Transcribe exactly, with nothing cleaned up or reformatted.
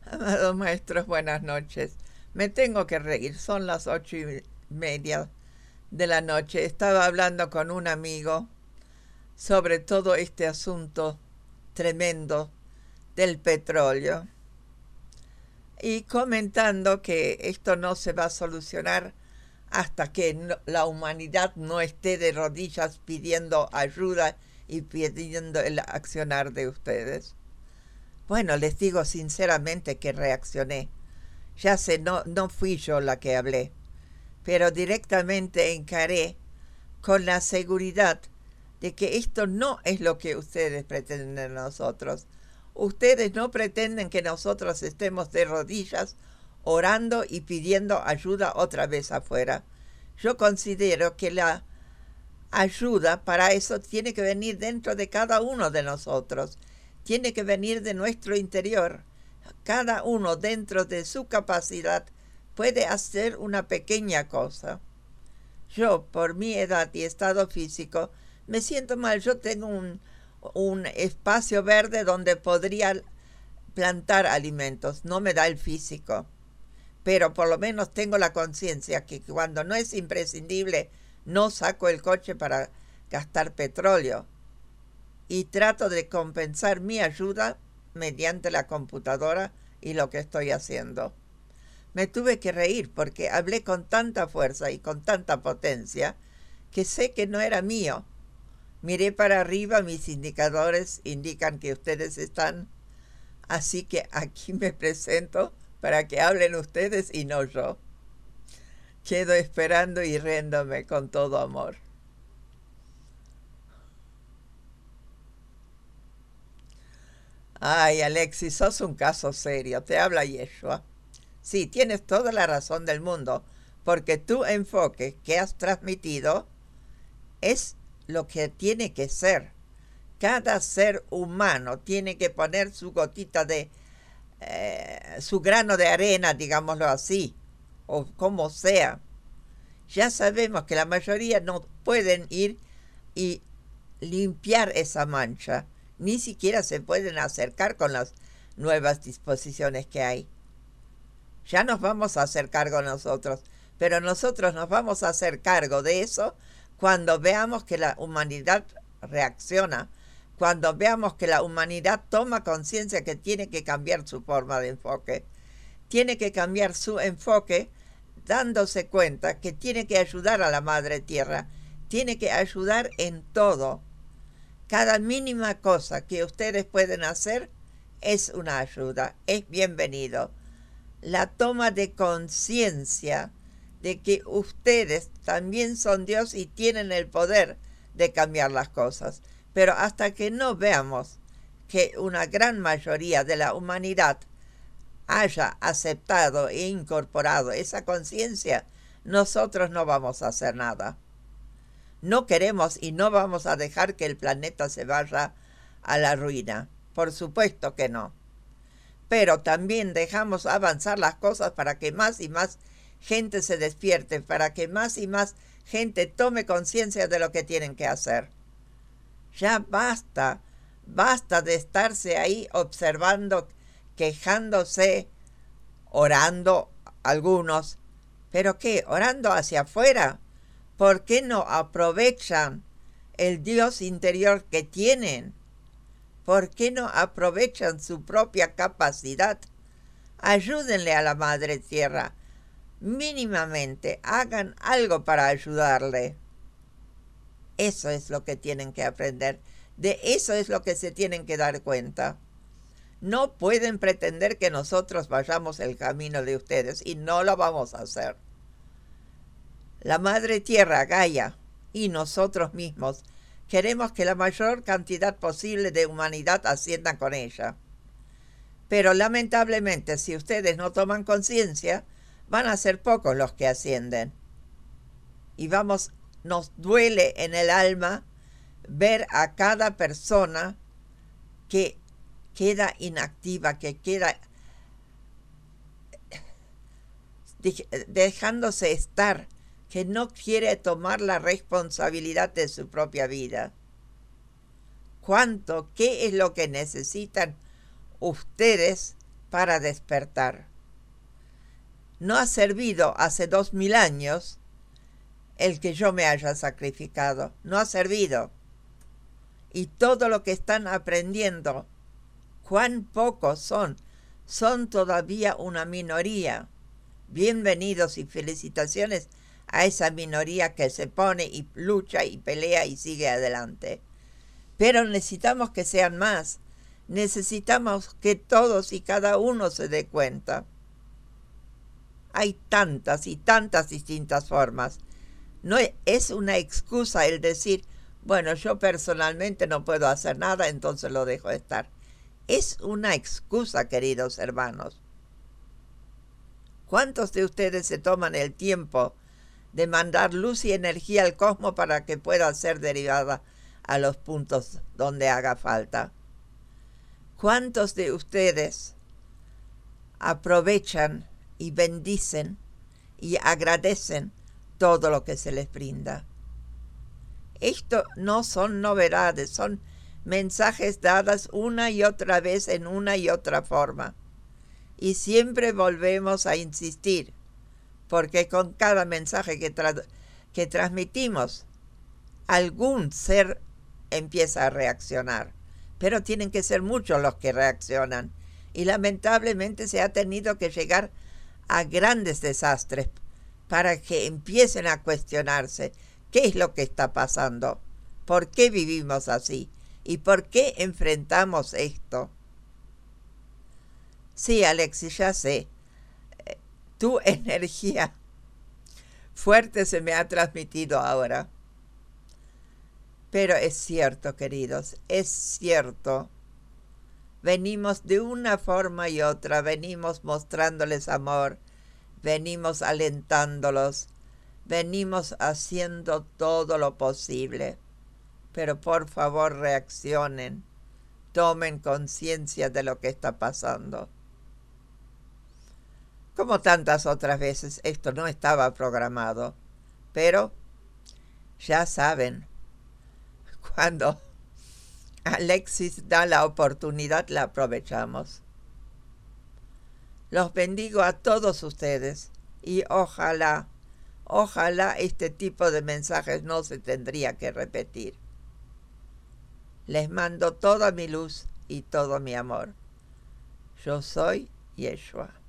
Amados maestros, buenas noches. Me tengo que reír, son las ocho y media de la noche. Estaba hablando con un amigo sobre todo este asunto tremendo del petróleo y comentando que esto no se va a solucionar hasta que no, la humanidad no esté de rodillas pidiendo ayuda y pidiendo el accionar de ustedes. Bueno, les digo sinceramente que reaccioné. Ya sé, no, no fui yo la que hablé, pero directamente encaré con la seguridad de que esto no es lo que ustedes pretenden de nosotros. Ustedes no pretenden que nosotros estemos de rodillas orando y pidiendo ayuda otra vez afuera. Yo considero que la ayuda para eso tiene que venir dentro de cada uno de nosotros, tiene que venir de nuestro interior. Cada uno dentro de su capacidad puede hacer una pequeña cosa. Yo, por mi edad y estado físico, me siento mal. Yo tengo un, un espacio verde donde podría plantar alimentos. No me da el físico, pero por lo menos tengo la conciencia que cuando no es imprescindible, no saco el coche para gastar petróleo. Y trato de compensar mi ayuda mediante la computadora y lo que estoy haciendo. Me tuve que reír porque hablé con tanta fuerza y con tanta potencia que sé que no era mío. Miré para arriba, mis indicadores indican que ustedes están, así que aquí me presento para que hablen ustedes y no yo. Quedo esperando y riéndome con todo amor. Ay, Alexis, sos un caso serio, te habla Yeshua. Sí, tienes toda la razón del mundo, porque tu enfoque que has transmitido es lo que tiene que ser. Cada ser humano tiene que poner su gotita de, eh, su grano de arena, digámoslo así, o como sea. Ya sabemos que la mayoría no pueden ir y limpiar esa mancha, ni siquiera se pueden acercar con las nuevas disposiciones que hay. Ya nos vamos a hacer cargo nosotros, pero nosotros nos vamos a hacer cargo de eso cuando veamos que la humanidad reacciona, cuando veamos que la humanidad toma conciencia que tiene que cambiar su forma de enfoque, tiene que cambiar su enfoque dándose cuenta que tiene que ayudar a la Madre Tierra, tiene que ayudar en todo. Cada mínima cosa que ustedes pueden hacer es una ayuda, es bienvenido. La toma de conciencia de que ustedes también son Dios y tienen el poder de cambiar las cosas. Pero hasta que no veamos que una gran mayoría de la humanidad haya aceptado e incorporado esa conciencia, nosotros no vamos a hacer nada. No queremos y no vamos a dejar que el planeta se vaya a la ruina. Por supuesto que no. Pero también dejamos avanzar las cosas para que más y más gente se despierte, para que más y más gente tome conciencia de lo que tienen que hacer. Ya basta, basta de estarse ahí observando, quejándose, orando algunos. ¿Pero qué? ¿Orando hacia afuera? ¿Por qué no aprovechan el Dios interior que tienen? ¿Por qué no aprovechan su propia capacidad? Ayúdenle a la Madre Tierra. Mínimamente hagan algo para ayudarle. Eso es lo que tienen que aprender. De eso es lo que se tienen que dar cuenta. No pueden pretender que nosotros vayamos el camino de ustedes y no lo vamos a hacer. La Madre Tierra, Gaia, y nosotros mismos queremos que la mayor cantidad posible de humanidad ascienda con ella. Pero lamentablemente, si ustedes no toman conciencia, van a ser pocos los que ascienden. Y vamos, nos duele en el alma ver a cada persona que queda inactiva, que queda dejándose estar, que no quiere tomar la responsabilidad de su propia vida. ¿Cuánto? ¿Qué es lo que necesitan ustedes para despertar. No ha servido hace dos mil años el que yo me haya sacrificado. No ha servido. Y todo lo que están aprendiendo, cuán pocos son, son todavía una minoría. Bienvenidos y felicitaciones a esa minoría que se pone y lucha y pelea y sigue adelante. Pero necesitamos que sean más. Necesitamos que todos y cada uno se dé cuenta. Hay tantas y tantas distintas formas. No es una excusa el decir, bueno, yo personalmente no puedo hacer nada, entonces lo dejo estar. Es una excusa, queridos hermanos. ¿Cuántos de ustedes se toman el tiempo de mandar luz y energía al cosmos para que pueda ser derivada a los puntos donde haga falta? ¿Cuántos de ustedes aprovechan y bendicen y agradecen todo lo que se les brinda? Esto no son novedades, son mensajes dados una y otra vez en una y otra forma. Y siempre volvemos a insistir, porque con cada mensaje que, tra- que transmitimos, algún ser empieza a reaccionar. Pero tienen que ser muchos los que reaccionan. Y lamentablemente se ha tenido que llegar a grandes desastres para que empiecen a cuestionarse qué es lo que está pasando, por qué vivimos así y por qué enfrentamos esto. Sí, Alexis, ya sé, tu energía fuerte se me ha transmitido ahora. Pero es cierto, queridos, es cierto. Venimos de una forma y otra, venimos mostrándoles amor, venimos alentándolos, venimos haciendo todo lo posible. Pero por favor reaccionen, tomen conciencia de lo que está pasando. Como tantas otras veces, esto no estaba programado, pero ya saben, cuando Alexis da la oportunidad, la aprovechamos. Los bendigo a todos ustedes y ojalá, ojalá este tipo de mensajes no se tendría que repetir. Les mando toda mi luz y todo mi amor. Yo soy Yeshua.